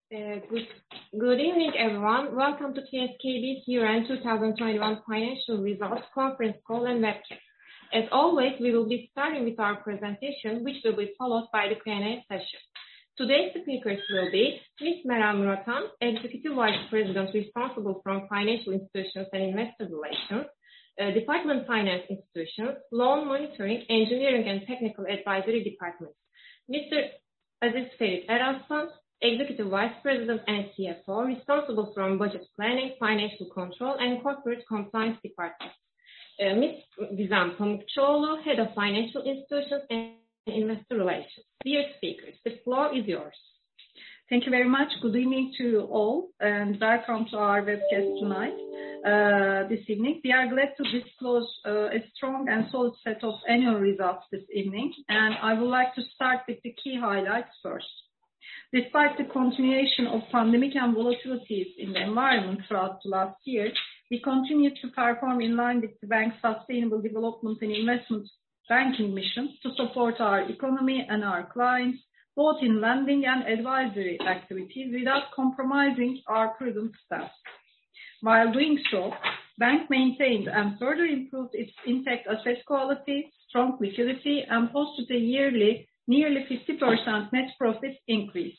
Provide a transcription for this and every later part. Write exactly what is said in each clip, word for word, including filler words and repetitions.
Uh, good, good evening, everyone. Welcome to T S K B's year-end two thousand twenty-one financial results conference call and webcast. As always, we will be starting with our presentation, which will be followed by the Q and A session. Today's speakers will be Miz Meral Muratan, Executive Vice President responsible from Financial Institutions and Investor Relations, uh, Department Finance Institutions, Loan Monitoring, Engineering and Technical Advisory Departments. Mister Aziz Ferit Eraslan, Executive Vice President and C F O, responsible from Budget Planning, Financial Control, and Corporate Compliance Department. Uh, Miz Gizem Pamukçoğlu, Head of Financial Institutions and Investor Relations. Dear speakers, the floor is yours. Thank you very much. Good evening to all, and welcome to our webcast tonight. Uh, this evening, we are glad to disclose uh, a strong and solid set of annual results this evening, and I would like to start with the key highlights first. Despite the continuation of pandemic and volatilities in the environment throughout the last year, we continue to perform in line with the bank's sustainable development and investment banking mission to support our economy and our clients, both in lending and advisory activities, without compromising our prudent stance. While doing so, bank maintained and further improved its intact asset quality, strong liquidity, and posted a yearly nearly fifty percent net profit increase.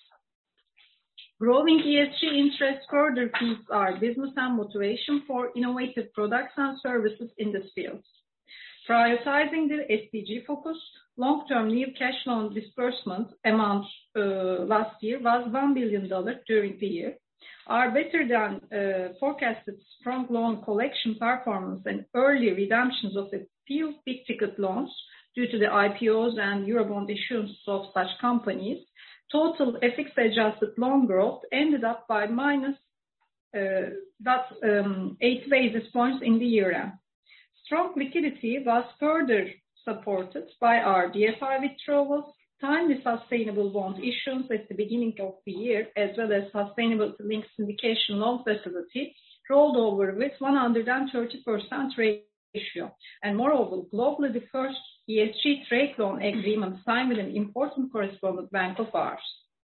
Growing E S G interest further feeds our business and motivation for innovative products and services in this field. Prioritizing the S D G-focused long-term new cash loan disbursement amount uh, last year was one billion dollars during the year. Our better than uh, forecasted strong loan collection performance and early redemptions of a few big-ticket loans due to the I P Os and Eurobond issuance of such companies, total F X-adjusted loan growth ended up by minus uh, that, um, eight basis points in the year-end. Strong liquidity was further supported by our D F I withdrawals, timely sustainable bond issuance at the beginning of the year, as well as sustainability-linked syndication loan facility rolled over with one hundred thirty percent ratio. And moreover, globally the first E S G trade loan agreement signed with an important correspondent bank of ours.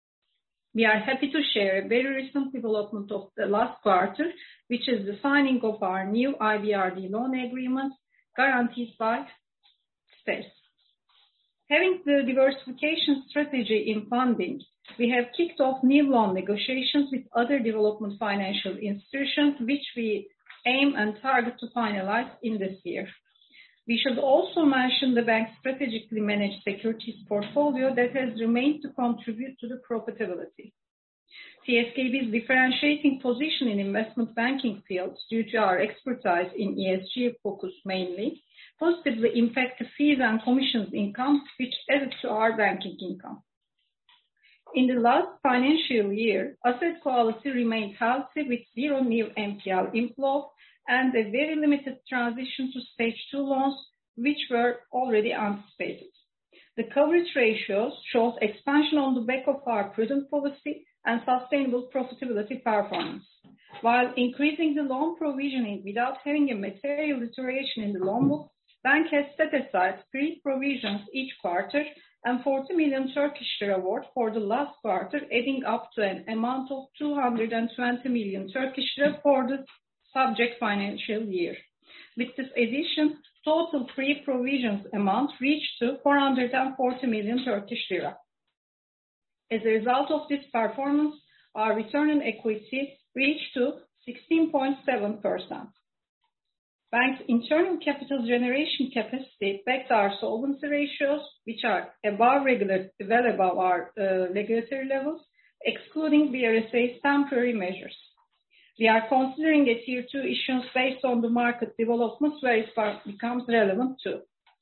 We are happy to share a very recent development of the last quarter, which is the signing of our new I B R D loan agreement guaranteed by S T E S. Having the diversification strategy in funding, we have kicked off new loan negotiations with other development financial institutions, which we aim and target to finalize in this year. We should also mention the bank's strategically managed securities portfolio that has remained to contribute to the profitability. T S K B's differentiating position in investment banking fields due to our expertise in E S G focus mainly positively impact the fees and commissions income, which added to our banking income. In the last financial year, asset quality remained healthy with zero new N P L inflow and a very limited transition to stage two loans, which were already anticipated. The coverage ratios showed expansion on the back of our prudent policy and sustainable profitability performance. While increasing the loan provisioning without having a material deterioration in the loan book, bank has set aside three provisions each quarter and forty million Turkish lira award for the last quarter, adding up to an amount of two hundred twenty million Turkish lira for the subject financial year. With this addition, total free provisions amount reached to four hundred forty million Turkish lira. As a result of this performance, our return on equity reached to sixteen point seven percent. Bank's internal capital generation capacity backed our solvency ratios, which are above regular, well above our uh, regulatory levels, excluding B R S A's temporary measures. We are considering a tier two issuance based on the market developments where it becomes relevant too.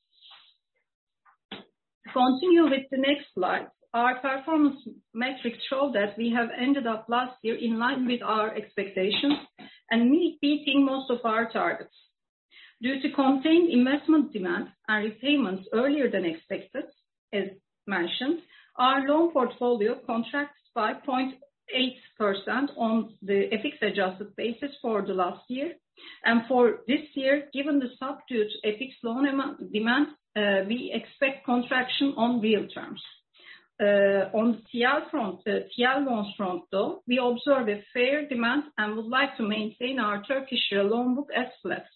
To continue with the next slide, our performance metrics show that we have ended up last year in line with our expectations and beating most of our targets. Due to contained investment demand and repayments earlier than expected, as mentioned, our loan portfolio contracted by zero point eight percent on the F X-adjusted basis for the last year. And for this year, given the subdued F X loan demand, uh, we expect contraction on real terms. Uh, on the T L front, uh, T L loans front though, we observe a fair demand and would like to maintain our Turkish lira loan book as flat.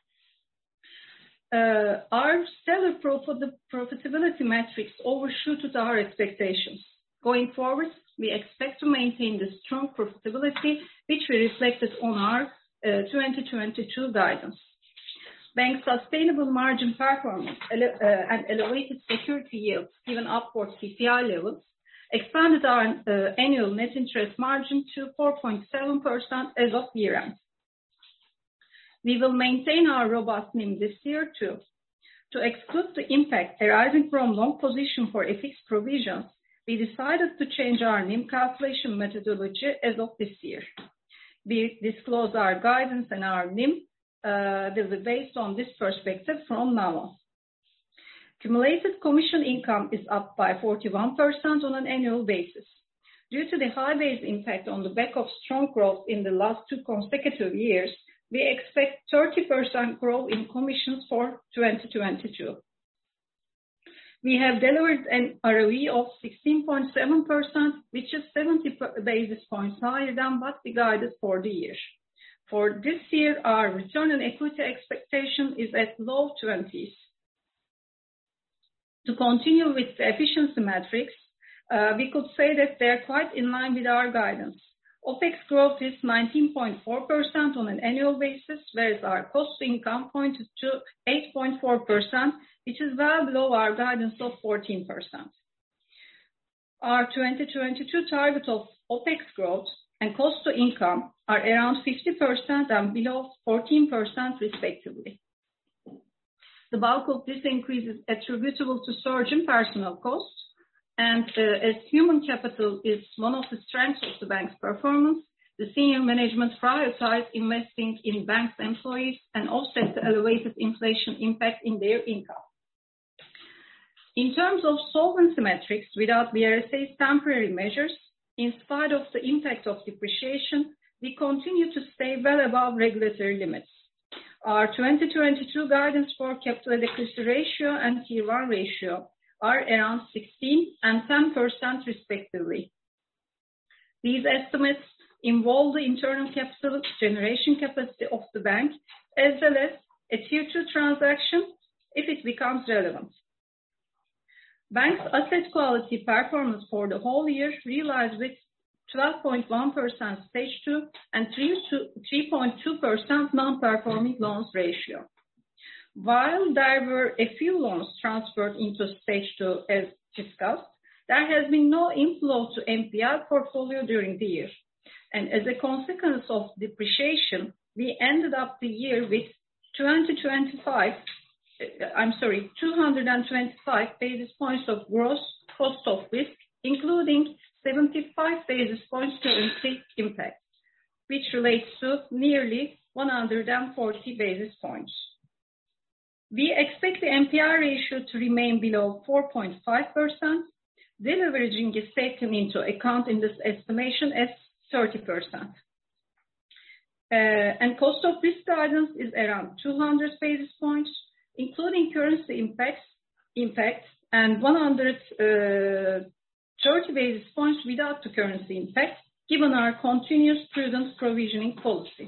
Uh, our stellar profit profitability metrics overshooted our expectations. Going forward, we expect to maintain the strong profitability, which we reflected on our uh, twenty twenty-two guidance. Bank's sustainable margin performance ele uh, and elevated security yields, given upward C P I levels, expanded our uh, annual net interest margin to four point seven percent as of year-end. We will maintain our robust N I M this year too. To exclude the impact arising from long position for F X provisions, we decided to change our N I M calculation methodology as of this year. We disclose our guidance and our N I M uh, will be based on this perspective from now on. Cumulated commission income is up by forty-one percent on an annual basis. Due to the high base impact on the back of strong growth in the last two consecutive years, we expect thirty percent growth in commissions for twenty twenty-two. We have delivered an R O E of sixteen point seven percent, which is seventy basis points higher than what we guided for the year. For this year, our return on equity expectation is at low twenties. To continue with the efficiency metrics, uh, we could say that they are quite in line with our guidance. OPEX growth is nineteen point four percent on an annual basis, whereas our cost to income pointed to eight point four percent, which is well below our guidance of fourteen percent. Our twenty twenty-two target of OPEX growth and cost to income are around fifty percent and below fourteen percent respectively. The bulk of this increase is attributable to surge in personnel costs, and uh, as human capital is one of the strengths of the bank's performance, the senior management prioritized investing in bank's employees and offset the elevated inflation impact in their income. In terms of solvency metrics, without B R S A's temporary measures, in spite of the impact of depreciation, we continue to stay well above regulatory limits. Our twenty twenty-two guidance for capital adequacy ratio and Tier one ratio are around sixteen and ten percent respectively. These estimates involve the internal capital generation capacity of the bank, as well as a Tier two transaction if it becomes relevant. Bank's asset quality performance for the whole year realized with twelve point one percent stage two and three point two percent non-performing loans ratio. While there were a few loans transferred into stage two as discussed, there has been no inflow to N P L portfolio during the year. And as a consequence of depreciation, we ended up the year with twenty twenty-five, I'm sorry, two hundred twenty-five basis points of gross cost of risk, including seventy-five basis points currency impact, which relates to nearly one hundred forty basis points. We expect the N P L ratio to remain below four point five percent. Deleveraging is taken into account in this estimation as thirty percent. Uh, and cost of risk guidance is around two hundred basis points, including currency impacts, impacts and one hundred thirty basis points without the currency impact, given our continuous prudent provisioning policy.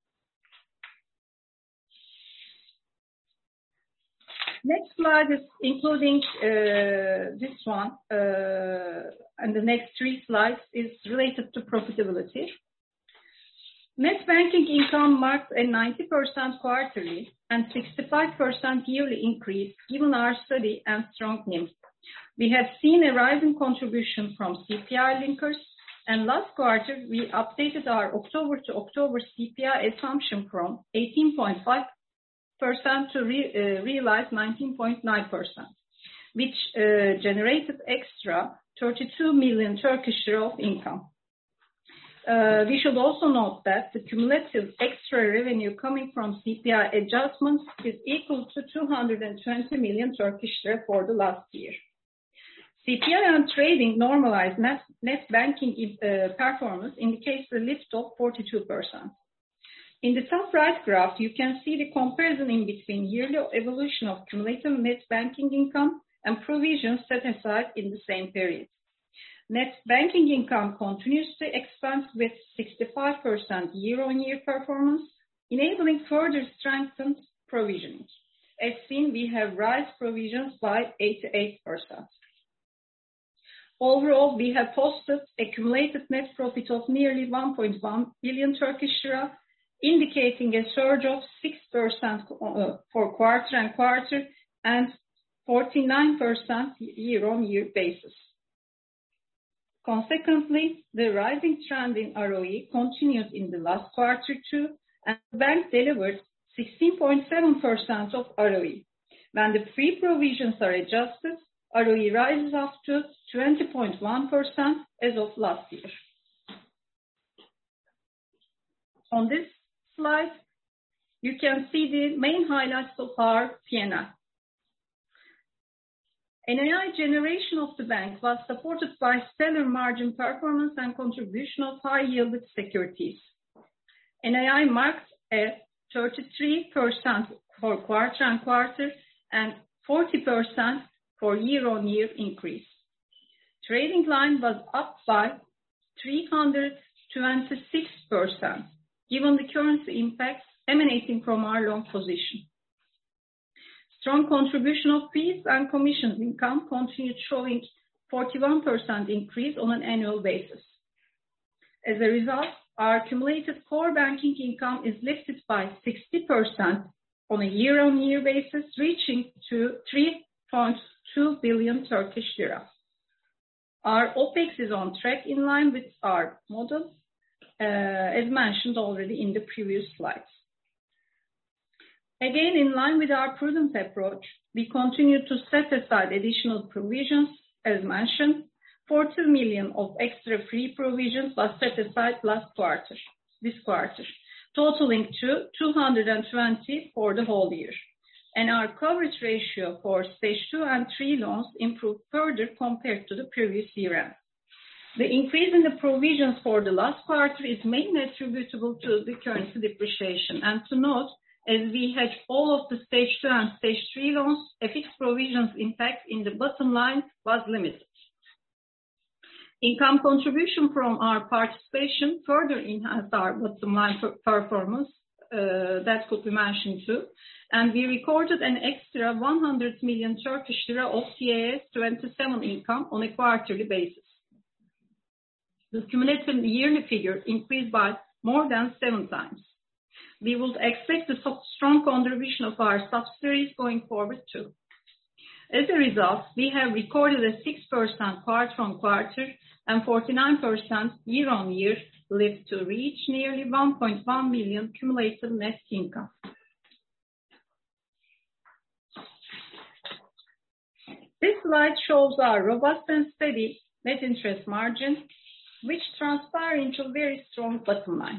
Next slide is including uh, this one, uh, and the next three slides is related to profitability. Net banking income marks a ninety percent quarterly and sixty-five percent yearly increase given our steady and strong N I M. We have seen a rising contribution from C P I linkers, and last quarter we updated our October to October C P I assumption from eighteen point five percent to re, uh, realize nineteen point nine percent, which uh, generated extra thirty-two million Turkish lira of income. Uh, we should also note that the cumulative extra revenue coming from C P I adjustments is equal to two hundred twenty million Turkish lira for the last year. C P I and trading normalized net, net banking uh, performance indicates a lift of forty-two percent. In the top right graph, you can see the comparison in between yearly evolution of cumulative net banking income and provisions set aside in the same period. Net banking income continues to expand with sixty-five percent year-on-year performance, enabling further strengthened provisioning. As seen, we have raised provisions by eighty-eight percent. Overall, we have posted accumulated net profit of nearly one point one billion Turkish lira, indicating a surge of six percent for quarter and quarter and forty-nine percent year-on-year basis. Consequently, the rising trend in R O E continued in the last quarter too, and the bank delivered sixteen point seven percent of R O E. When the free provisions are adjusted, R O E rises up to twenty point one percent as of last year. On this slide, you can see the main highlights of our P and L. N I I generation of the bank was supported by stellar margin performance and contribution of high-yielded securities. N I I marked a thirty-three percent for quarter and quarter and forty percent for year-on-year increase. Trading line was up by three hundred twenty-six percent, given the currency impacts emanating from our long position. Strong contribution of fees and commissions income continued, showing forty-one percent increase on an annual basis. As a result, our accumulated core banking income is lifted by sixty percent on a year-on-year basis, reaching to three point two billion Turkish lira. Our OPEX is on track in line with our model, uh, as mentioned already in the previous slides. Again, in line with our prudent approach, we continue to set aside additional provisions, as mentioned. forty million of extra free provisions was set aside last quarter, this quarter, totaling to two hundred twenty for the whole year. And our coverage ratio for stage two and three loans improved further compared to the previous year end. The increase in the provisions for the last quarter is mainly attributable to the currency depreciation. And to note, as we hedge all of the stage two and stage three loans, F X provisions impact in the bottom line was limited. Income contribution from our participation further enhanced our bottom line performance, uh, that could be mentioned too. And we recorded an extra one hundred million Turkish lira of T A S twenty-seven income on a quarterly basis. The cumulative yearly figure increased by more than seven times. We would expect a strong contribution of our subsidiaries going forward too. As a result, we have recorded a six percent quarter-on-quarter and forty-nine percent year-on-year lift to reach nearly one point one billion cumulative net income. This slide shows our robust and steady net interest margin, which transpire into a very strong bottom line.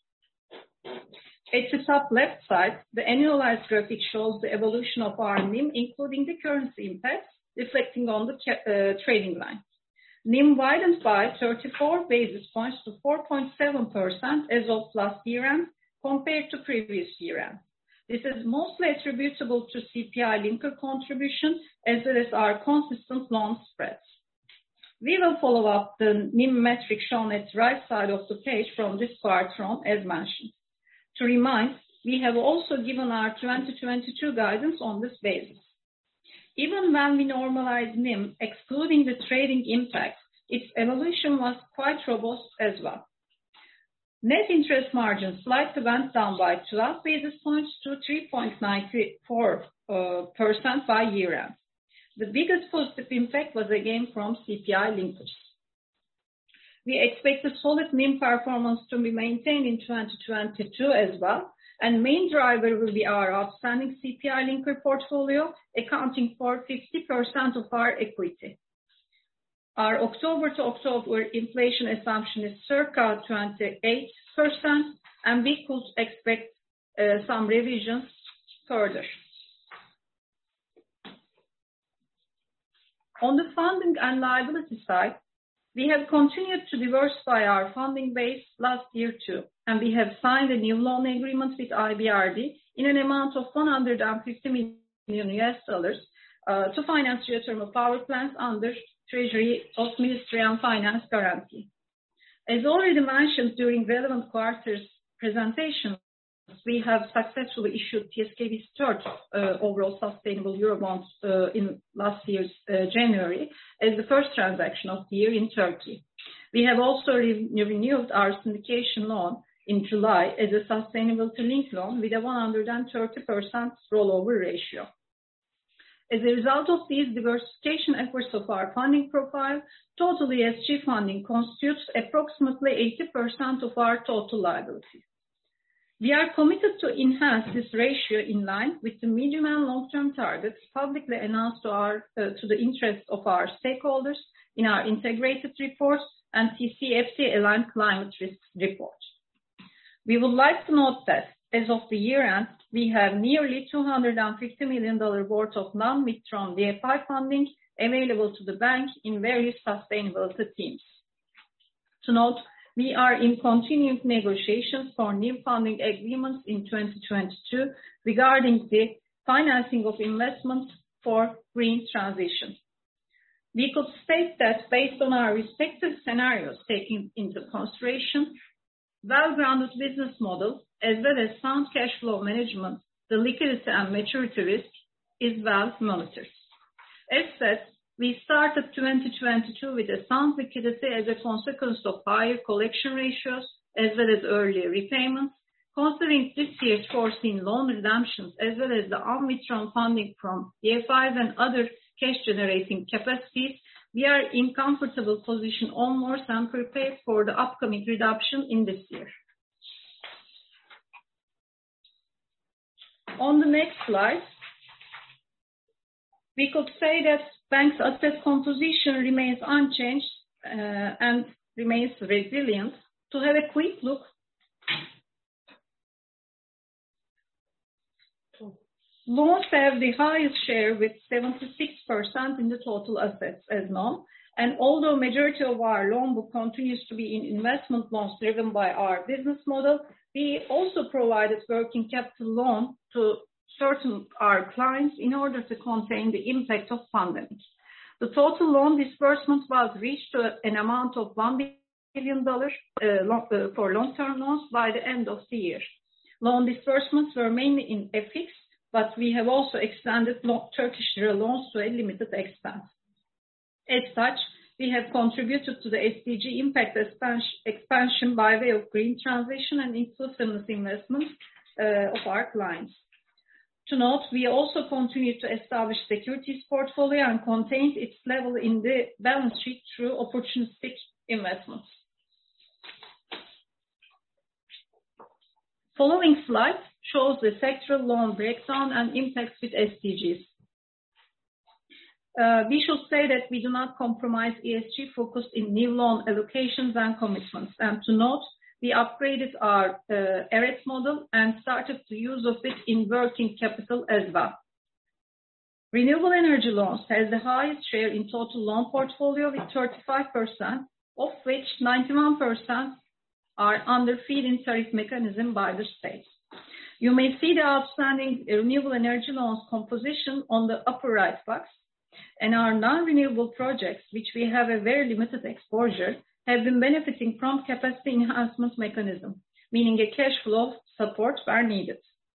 At the top left side, the annualized graphic shows the evolution of our N I M, including the currency impacts, reflecting on the uh, trading line. N I M widened by thirty-four basis points to four point seven percent as of last year end compared to previous year end. This is mostly attributable to C P I linker contribution as well as our consistent loan spreads. We will follow up the N I M metric shown at the right side of the page from this quarter on, as mentioned. To remind, we have also given our twenty twenty-two guidance on this basis. Even when we normalize N I M, excluding the trading impact, its evolution was quite robust as well. Net interest margin slightly went down by twelve basis points to three point nine four percent by year end. The biggest positive impact was again from C P I linkers. We expect a solid N I M performance to be maintained in twenty twenty-two as well, and main driver will be our outstanding C P I linker portfolio, accounting for fifty percent of our equity. Our October to October inflation assumption is circa twenty-eight percent, and we could expect uh, some revisions further. On the funding and liability side, we have continued to diversify our funding base last year too, and we have signed a new loan agreement with I B R D in an amount of one hundred fifty million U S dollars uh, to finance geothermal power plants under Treasury of Ministry and Finance guarantee. As already mentioned during relevant quarters presentation, we have successfully issued T S K B's third uh, overall sustainable Eurobonds uh, in last year's uh, January as the first transaction of the year in Turkey. We have also re renewed our syndication loan in July as a sustainability-linked loan with a one hundred thirty percent rollover ratio. As a result of these diversification efforts of our funding profile, total E S G funding constitutes approximately eighty percent of our total liabilities. We are committed to enhance this ratio in line with the medium and long-term targets publicly announced to, our, uh, to the interest of our stakeholders in our integrated reports and T C F D-aligned climate risks report. We would like to note that as of the year-end, we have nearly two hundred fifty million dollars worth of non-withdrawn D F I funding available to the bank in various sustainability themes. To note, we are in continuing negotiations for new funding agreements in twenty twenty-two regarding the financing of investments for green transition. We could state that based on our respective scenarios taken into consideration, well-grounded business model, as well as sound cash flow management, the liquidity and maturity risk is well monitored. As said, we started twenty twenty-two with a sound liquidity as a consequence of higher collection ratios as well as earlier repayments. Considering this year's foreseen loan redemptions as well as the unwithdrawn funding from D F Is and other cash-generating capacities, we are in comfortable position onwards and prepared for the upcoming reduction in this year. On the next slide, we could say that bank's asset composition remains unchanged uh, and remains resilient. To have a quick look, loans have the highest share with seventy-six percent in the total assets as known, and although majority of our loan book continues to be in investment loans driven by our business model, we also provided working capital loan to certain our clients in order to contain the impact of pandemic. The total loan disbursement was reached to an amount of one billion dollars uh, long, uh, for long-term loans by the end of the year. Loan disbursements were mainly in F X, but we have also extended Turkish lira loans to a limited extent. As such, we have contributed to the S D G impact expansion by way of green transition and inclusiveness investments uh, of our clients. To note, we also continue to establish securities portfolio and contained its level in the balance sheet through opportunistic investments. Following slide shows the sectoral loan breakdown and impacts with S D Gs. Uh, we should say that we do not compromise E S G focus in new loan allocations and commitments. And to note, we upgraded our uh, A R E T model and started the use of it in working capital as well. Renewable energy loans has the highest share in total loan portfolio with thirty-five percent, of which ninety-one percent are under feed-in tariff mechanism by the state. You may see the outstanding renewable energy loans composition on the upper right box, and our non-renewable projects, which we have a very limited exposure, have been benefiting from capacity enhancement mechanism, meaning a cash flow support where needed.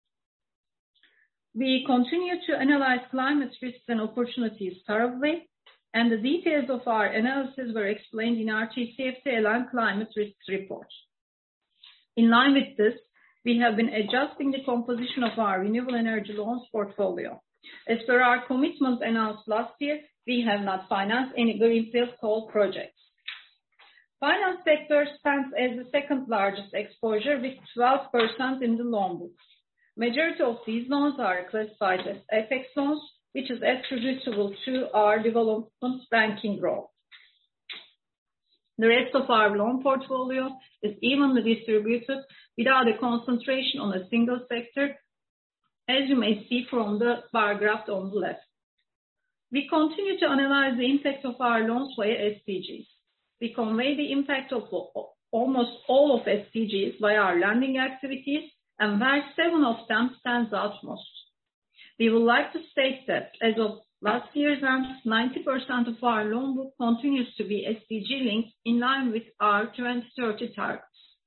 We continue to analyze climate risks and opportunities thoroughly, and the details of our analysis were explained in our T C F D-aligned climate risks report. In line with this, we have been adjusting the composition of our renewable energy loans portfolio. As per our commitment announced last year, we have not financed any greenfield coal projects. Finance sector stands as the second largest exposure with twelve percent in the loan book. Majority of these loans are classified as F X loans, which is attributable to our development banking role. The rest of our loan portfolio is evenly distributed without a concentration on a single sector, as you may see from the bar graph on the left. We continue to analyze the impact of our loans via S D Gs. We convey the impact of almost all of S D Gs via our lending activities, and where seven of them stands out most. We would like to state that as of Last year's end, ninety percent of our loan book continues to be S D G linked in line with our twenty thirty targets.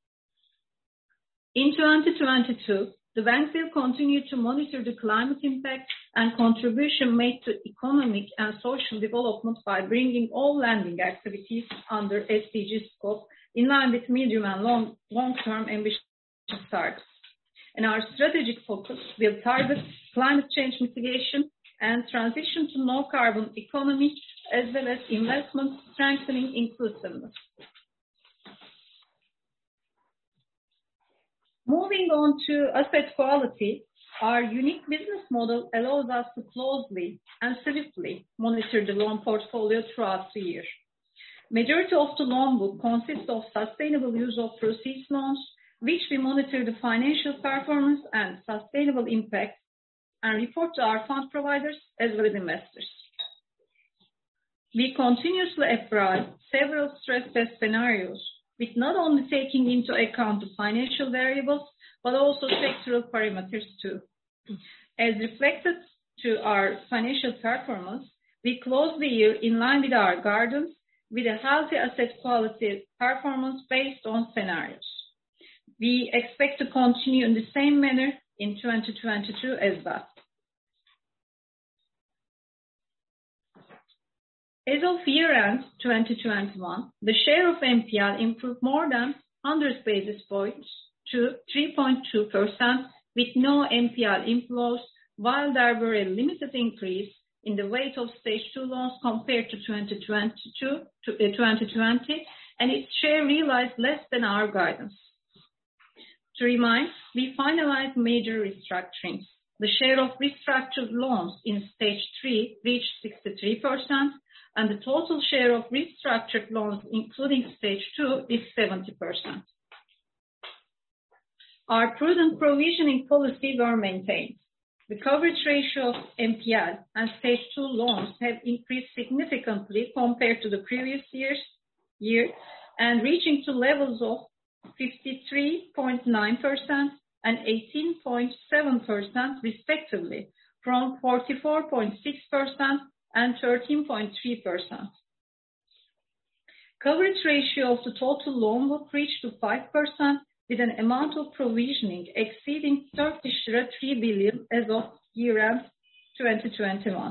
In twenty twenty-two, the bank will continue to monitor the climate impact and contribution made to economic and social development by bringing all lending activities under S D G scope in line with medium and long, long-term ambitious targets. And our strategic focus will target climate change mitigation and transition to no carbon economy, as well as investment strengthening inclusiveness. Moving on to asset quality, our unique business model allows us to closely and swiftly monitor the loan portfolio throughout the year. Majority of the loan book consists of sustainable use of proceeds loans, which we monitor the financial performance and sustainable impact and report to our fund providers as well as investors. We continuously apply several stress test scenarios with not only taking into account the financial variables, but also sectoral parameters too. As reflected to our financial performance, we close the year in line with our guidance with a healthy asset quality performance based on scenarios. We expect to continue in the same manner in twenty twenty-two as well. As of year-end twenty twenty-one, the share of N P L improved more than one hundred basis points to three point two percent with no N P L inflows, while there were a limited increase in the weight of stage two loans compared to twenty twenty-two to uh, twenty twenty, and its share realized less than our guidance. To remind, we finalized major restructurings. The share of restructured loans in stage three reached sixty-three percent, and the total share of restructured loans, including stage two, is seventy percent. Our prudent provisioning policy were maintained. The coverage ratio of N P L and stage two loans have increased significantly compared to the previous year's year and reaching to levels of fifty-three point nine percent and eighteen point seven percent respectively from forty-four point six percent and thirteen point three percent. Coverage ratio of the total loan book reached to five percent with an amount of provisioning exceeding Turkish lira three billion as of year-end twenty twenty-one.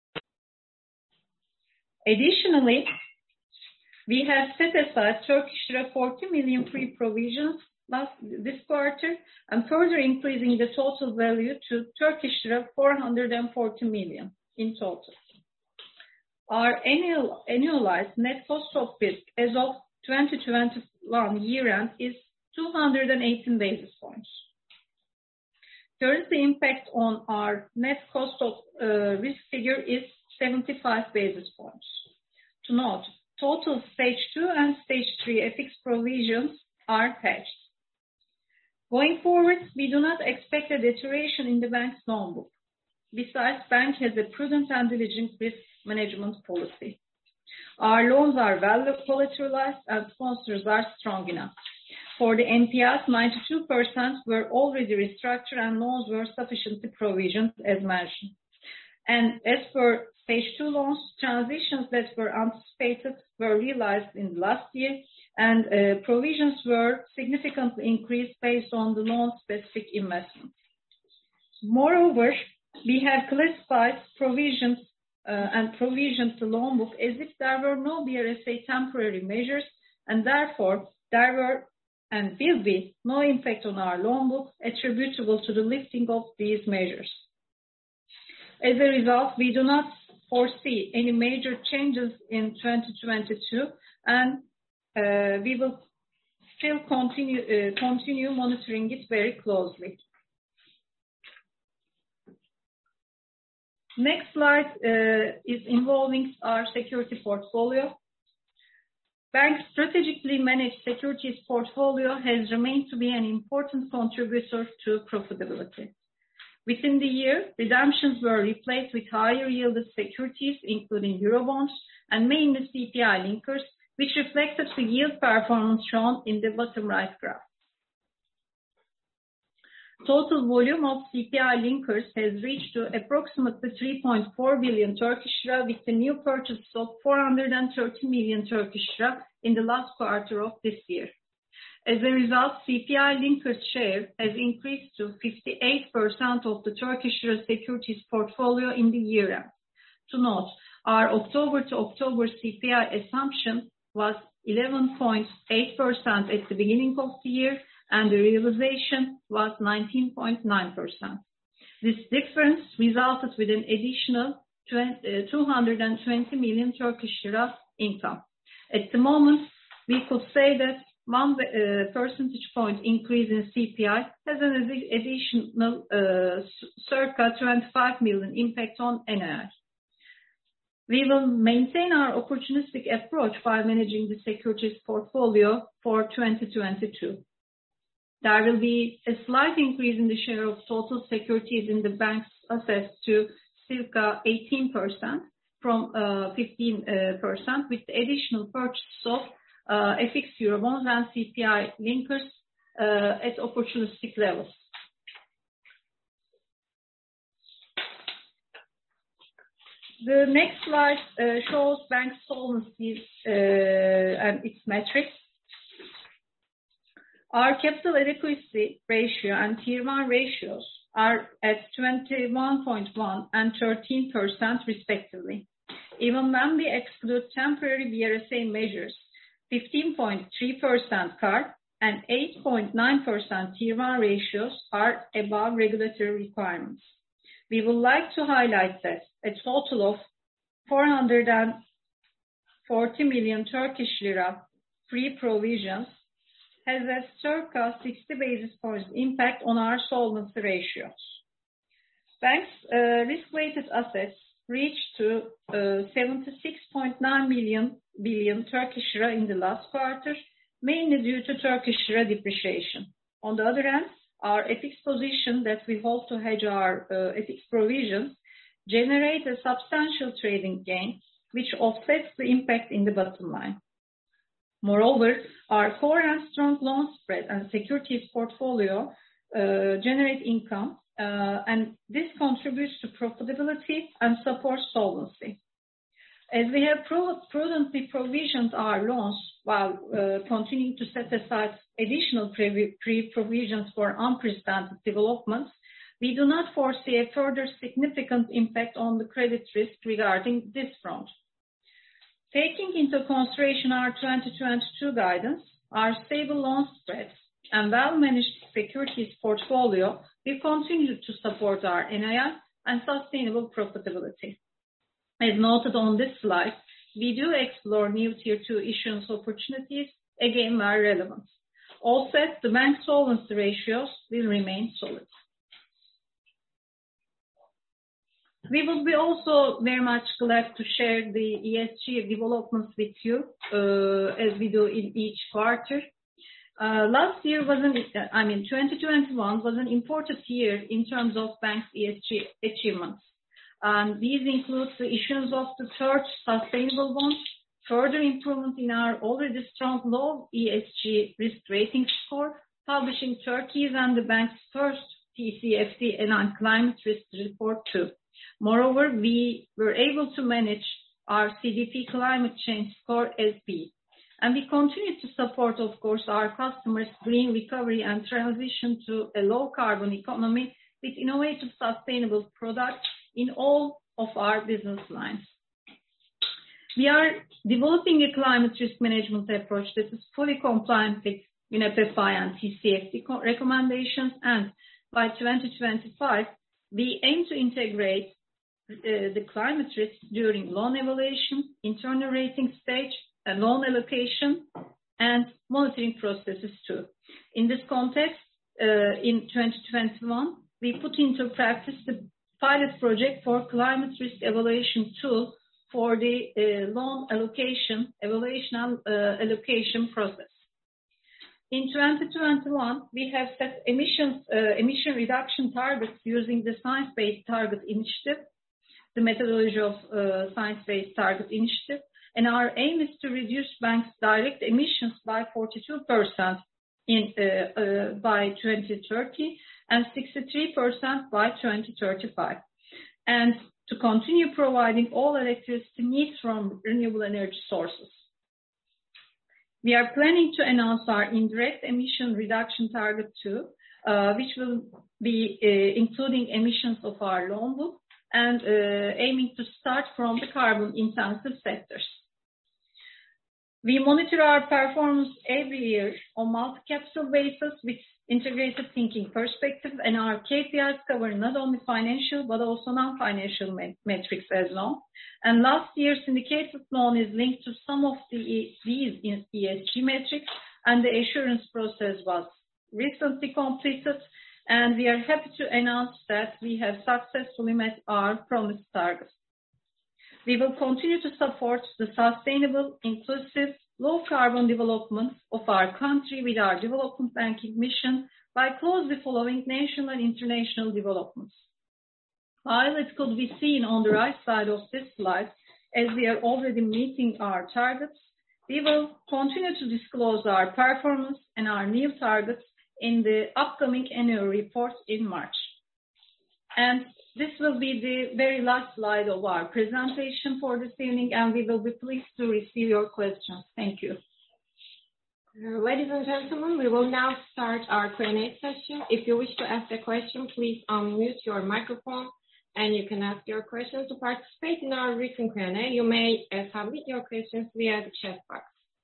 Additionally, we have set aside Turkish lira forty million free provisions last this quarter and further increasing the total value to Turkish lira four hundred forty million in total. Our annual, annualized net cost of risk as of twenty twenty-one year-end is two hundred eighteen basis points. Currency impact on our net cost of uh, risk figure is seventy-five basis points. To note, total stage two and stage three F X provisions are hedged. Going forward, we do not expect a deterioration in the bank's loan book. Besides, bank has a prudent and diligent risk management policy. Our loans are well collateralized and sponsors are strong enough. For the N P Ls, ninety-two percent were already restructured and loans were sufficiently provisioned as mentioned. And as for stage two loans, transitions that were anticipated were realized in the last year and uh, provisions were significantly increased based on the loan-specific investments. Moreover, we have classified provisions uh, and provisioned the loan book as if there were no B R S A temporary measures, and therefore there were and will be no impact on our loan book attributable to the lifting of these measures. As a result, we do not foresee any major changes in twenty twenty-two, and uh, we will still continue, uh, continue monitoring it very closely. Next slide uh, is involving our security portfolio. Bank's strategically managed securities portfolio has remained to be an important contributor to profitability. Within the year, redemptions were replaced with higher yielded securities, including Eurobonds and mainly C P I linkers, which reflected the yield performance shown in the bottom right graph. Total volume of C P I linkers has reached to approximately three point four billion Turkish lira, with the new purchase of four hundred thirty million Turkish lira in the last quarter of this year. As a result, C P I linkers share has increased to fifty-eight percent of the Turkish lira securities portfolio in the year end. To note, our October to October C P I assumption was eleven point eight percent at the beginning of the year, and the realization was nineteen point nine percent. This difference resulted with an additional two hundred twenty million Turkish lira income. At the moment, we could say that one uh, percentage point increase in C P I has an additional uh, circa twenty-five million impact on N I I. We will maintain our opportunistic approach while managing the securities portfolio for twenty twenty-two. There will be a slight increase in the share of total securities in the bank's assets to circa eighteen percent from uh, fifteen percent, with the additional purchase of uh, F X Eurobonds and C P I linkers uh, at opportunistic levels. The next slide uh, shows bank solvency uh, and its metrics. Our capital adequacy ratio and Tier one ratios are at twenty-one point one and thirteen percent respectively. Even when we exclude temporary B R S A measures, fifteen point three percent C A R and eight point nine percent Tier one ratios are above regulatory requirements. We would like to highlight that a total of four hundred forty million Turkish lira free provisions has a circa sixty basis points impact on our solvency ratios. Bank's uh, risk-weighted assets reached to uh, seventy-six point nine billion Turkish lira in the last quarter, mainly due to Turkish lira depreciation. On the other hand, our F X position that we hold to hedge our uh, F X provisions generate a substantial trading gain, which offsets the impact in the bottom line. Moreover, our core and strong loan spread and securities portfolio uh, generate income, uh, and this contributes to profitability and supports solvency. As we have prudently provisioned our loans while uh, continuing to set aside additional pre-provisions for unprecedented developments, we do not foresee a further significant impact on the credit risk regarding this front. Taking into consideration our twenty twenty-two guidance, our stable loan spreads and well-managed securities portfolio will continue to support our N I I and sustainable profitability. As noted on this slide, we do explore new Tier two issuance opportunities, again where relevant. All said, the bank solvency ratios will remain solid. We will be also very much glad to share the E S G developments with you, uh, as we do in each quarter. Uh, last year was an, I mean, twenty twenty-one was an important year in terms of bank's E S G achievements. And these include the issuance of the third sustainable bond, further improvement in our already strong low E S G risk rating score, publishing Turkey's and the bank's first T C F D and climate risk report too. Moreover, we were able to manage our C D P climate change score as B. And we continue to support, of course, our customers' green recovery and transition to a low carbon economy with innovative sustainable products in all of our business lines. We are developing a climate risk management approach that is fully compliant with UNEP and T C F D recommendations, and by twenty twenty-five, we aim to integrate uh, the climate risk during loan evaluation, internal rating stage, and loan allocation, and monitoring processes too. In this context, uh, in twenty twenty-one, we put into practice the pilot project for climate risk evaluation tool for the uh, loan allocation, evaluation and uh, allocation process. In twenty twenty-one, we have set emissions, uh, emission reduction targets using the Science-Based Target Initiative, the methodology of uh, Science-Based Target Initiative, and our aim is to reduce banks' direct emissions by forty-two percent in, uh, uh, by twenty thirty, and sixty-three percent by twenty thirty-five. And to continue providing all electricity needs from renewable energy sources. We are planning to announce our indirect emission reduction target too, uh, which will be uh, including emissions of our loan book and uh, aiming to start from the carbon-intensive sectors. We monitor our performance every year on multi-capital basis with integrated thinking perspective, and our K P Is cover not only financial but also non-financial met metrics as well. And last year's syndicated loan is linked to some of the, these E S G metrics, and the assurance process was recently completed, and we are happy to announce that we have successfully met our promised targets. We will continue to support the sustainable, inclusive, low-carbon development of our country with our development banking mission by closely following national and international developments. While it could be seen on the right side of this slide, as we are already meeting our targets, we will continue to disclose our performance and our new targets in the upcoming annual report in March. And this will be the very last slide of our presentation for this evening, and we will be pleased to receive your questions. Thank you. Uh, ladies and gentlemen, we will now start our Q and A session. If you wish to ask a question, please unmute your microphone, and you can ask your questions. To participate in our written Q and A, you may uh, submit your questions via the chat box.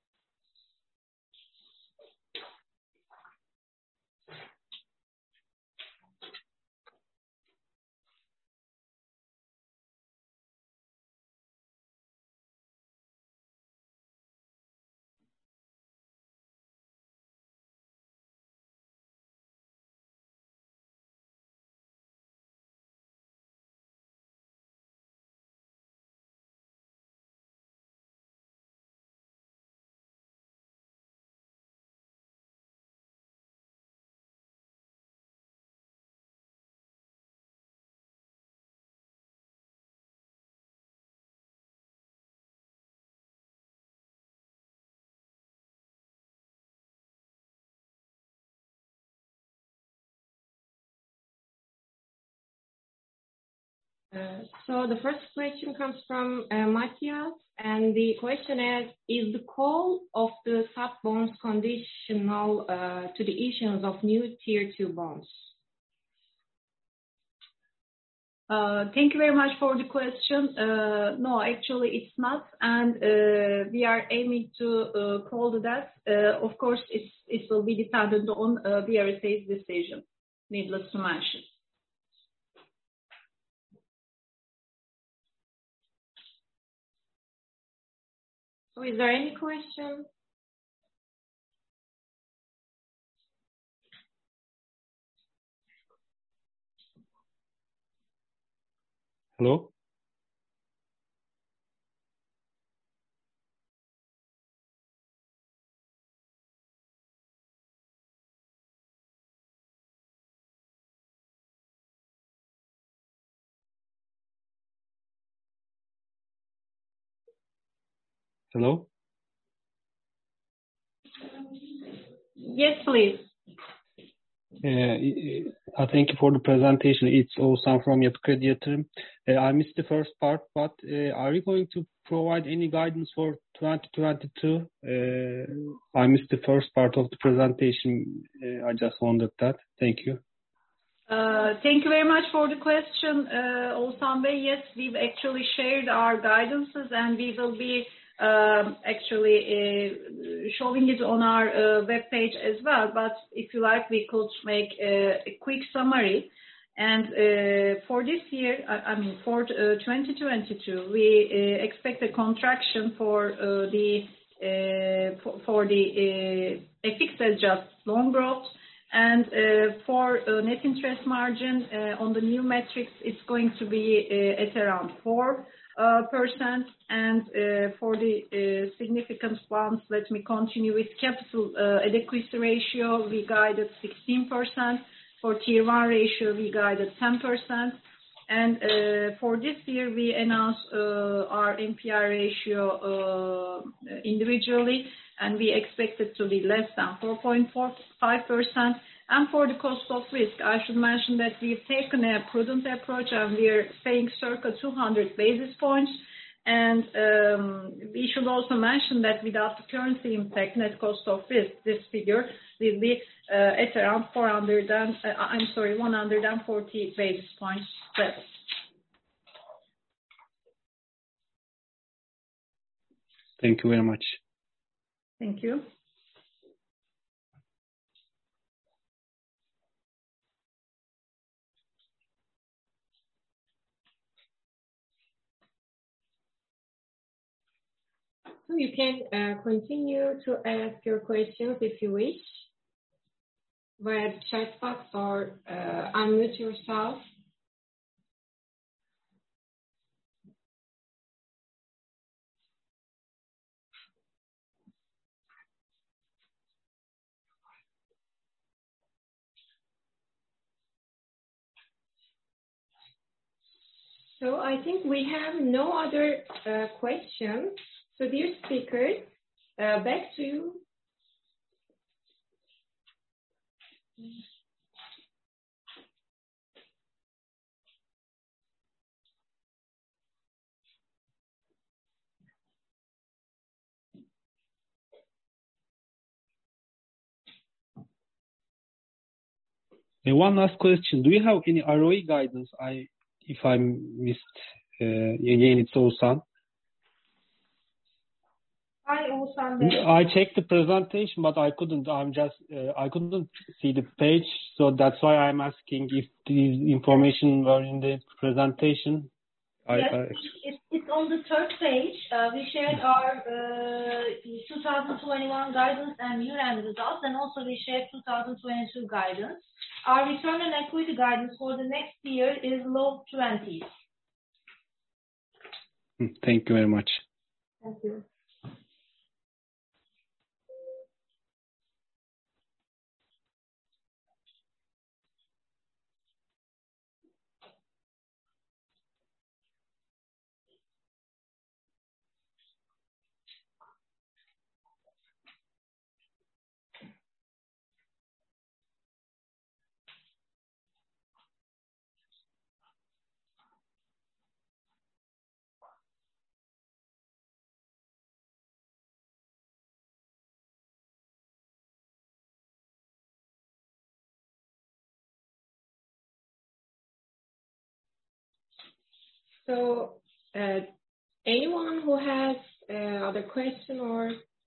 Uh, so the first question comes from uh, Matthias, and the question is, is the call of the sub bonds conditional uh, to the issuance of new tier two bonds? Uh, thank you very much for the question. Uh, no, actually it's not, and uh, we are aiming to uh, call the debt. Uh, of course, it's, it will be dependent on uh, B R S A's decision, needless to mention. So is there any question? Hello? Hello? Yes, please. Uh, I thank you for the presentation. It's Oğuzhan from Yapı Kredi Yatırım. Uh, I missed the first part, but uh, are you going to provide any guidance for twenty twenty-two? Uh, I missed the first part of the presentation. Uh, I just wondered that. Thank you. Uh, thank you very much for the question, uh, Oğuzhan Bey. Yes, we've actually shared our guidances, and we will be um, actually uh, showing it on our uh, webpage as well. But if you like, we could make a, a quick summary. And uh, for this year, I, I mean for uh, twenty twenty-two, we uh, expect a contraction for uh, the uh, for, for the uh, F X adjusted loan growth. And uh, for uh, net interest margin uh, on the new metrics, it's going to be uh, at around four percent. And uh, for the uh, significant ones, let me continue with capital uh, adequacy ratio. We guided sixteen percent. For tier one ratio, we guided ten percent. And uh, for this year, we announced uh, our N P L ratio uh, individually, and we expect it to be less than four point four five percent. And for the cost of risk, I should mention that we've taken a prudent approach and we are saying circa two hundred basis points. And um, we should also mention that without the currency impact, net cost of risk, this figure will be uh, at around four hundred and, uh, I'm sorry, one hundred forty basis points level. Thank you very much. Thank you. So you can uh, continue to ask your questions if you wish via the chat box or uh, unmute yourself. So I think we have no other uh, questions. So dear speakers, uh, back to you. Uh, one last question. Do you have any R O E guidance? I, if I missed, uh, again, it's Oğuzhan. Hi, Oğuzhan. I checked the presentation, but I couldn't. I'm just. Uh, I couldn't see the page, so that's why I'm asking if these information were in the presentation. Yes, I, I... It, it's on the third page. Uh, we shared our uh, two thousand twenty-one guidance and year-end results, and also we shared two thousand twenty-two guidance. Our return on equity guidance for the next year is low twenties. Thank you very much. Thank you. So, uh, anyone who has uh, other question, or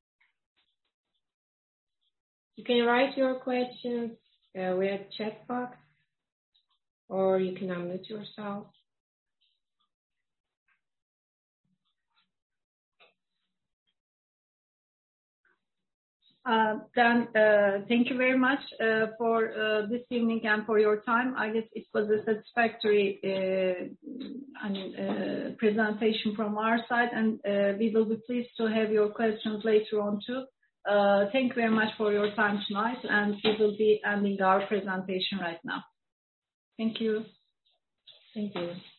you can write your questions uh, via chat box, or you can unmute yourself. Uh, then uh, thank you very much uh, for uh, this evening and for your time. I guess it was a satisfactory uh, I mean, uh, presentation from our side, and uh, we will be pleased to have your questions later on too. Uh, thank you very much for your time tonight, and we will be ending our presentation right now. Thank you. Thank you.